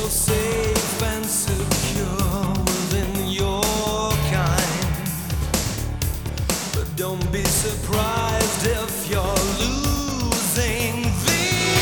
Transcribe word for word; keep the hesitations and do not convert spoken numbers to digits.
safe and secure within your kind. But don't be surprised if you're